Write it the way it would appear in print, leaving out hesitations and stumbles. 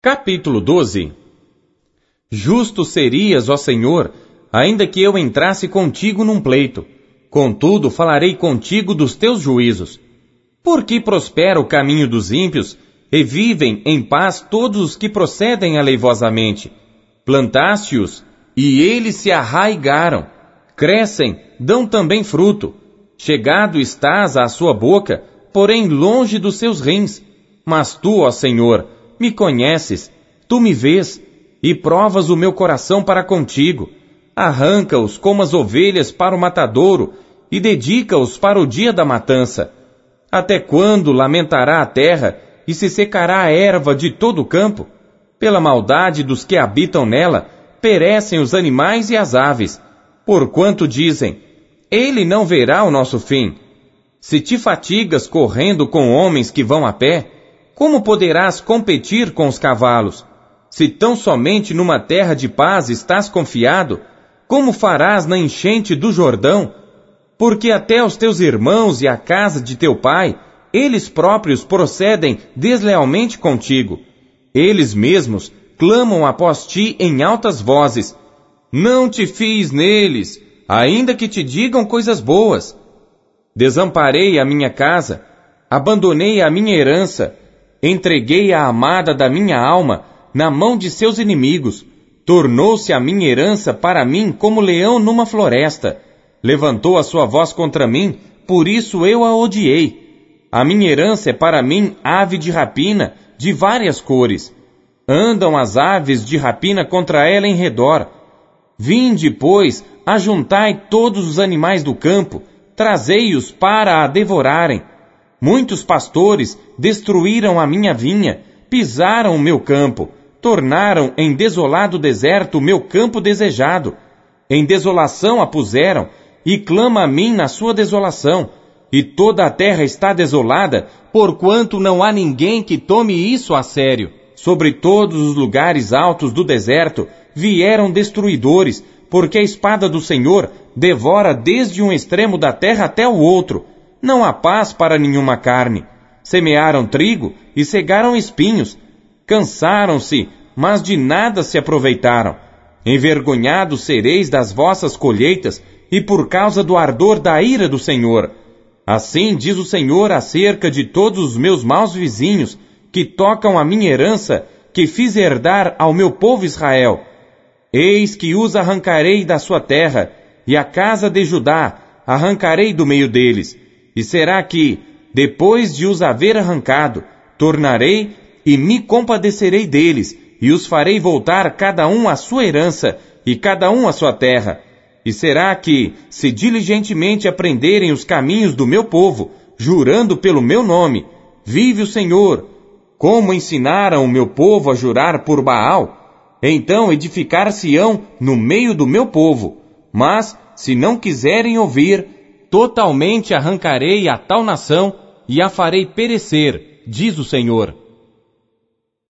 Capítulo 12. Justo serias, ó Senhor, ainda que eu entrasse contigo num pleito. Contudo, falarei contigo dos teus juízos. Porque prospera o caminho dos ímpios, e vivem em paz todos os que procedem aleivosamente. Plantaste-os, e eles se arraigaram. Crescem, dão também fruto. Chegado estás à sua boca, porém longe dos seus rins. Mas tu, ó Senhor, me conheces, tu me vês, e provas o meu coração para contigo. Arranca-os como as ovelhas para o matadouro, e dedica-os para o dia da matança. Até quando lamentará a terra, e se secará a erva de todo o campo? Pela maldade dos que habitam nela, perecem os animais e as aves. Porquanto dizem, ele não verá o nosso fim. Se te fatigas correndo com homens que vão a pé, como poderás competir com os cavalos? Se tão somente numa terra de paz estás confiado, como farás na enchente do Jordão? Porque até os teus irmãos e a casa de teu pai, eles próprios procedem deslealmente contigo. Eles mesmos clamam após ti em altas vozes. Não te fies neles, ainda que te digam coisas boas. Desamparei a minha casa, abandonei a minha herança, entreguei a amada da minha alma na mão de seus inimigos. Tornou-se a minha herança para mim como leão numa floresta. Levantou a sua voz contra mim, por isso eu a odiei. A minha herança é para mim ave de rapina, de várias cores. Andam as aves de rapina contra ela em redor. Vinde, pois, ajuntai todos os animais do campo, trazei-os para a devorarem. Muitos pastores destruíram a minha vinha, pisaram o meu campo, tornaram em desolado deserto o meu campo desejado. Em desolação a puseram, e clama a mim na sua desolação. E toda a terra está desolada, porquanto não há ninguém que tome isso a sério. Sobre todos os lugares altos do deserto vieram destruidores, porque a espada do Senhor devora desde um extremo da terra até o outro. Não há paz para nenhuma carne. Semearam trigo e cegaram espinhos. Cansaram-se, mas de nada se aproveitaram. Envergonhados sereis das vossas colheitas, e por causa do ardor da ira do Senhor. Assim diz o Senhor acerca de todos os meus maus vizinhos, que tocam a minha herança, que fiz herdar ao meu povo Israel. Eis que os arrancarei da sua terra, e a casa de Judá arrancarei do meio deles. E será que, depois de os haver arrancado, tornarei e me compadecerei deles, e os farei voltar cada um à sua herança, e cada um à sua terra. E será que, se diligentemente aprenderem os caminhos do meu povo, jurando pelo meu nome, vive o Senhor, como ensinaram o meu povo a jurar por Baal, então edificar-se-ão no meio do meu povo. Mas, se não quiserem ouvir, totalmente arrancarei a tal nação e a farei perecer, diz o Senhor.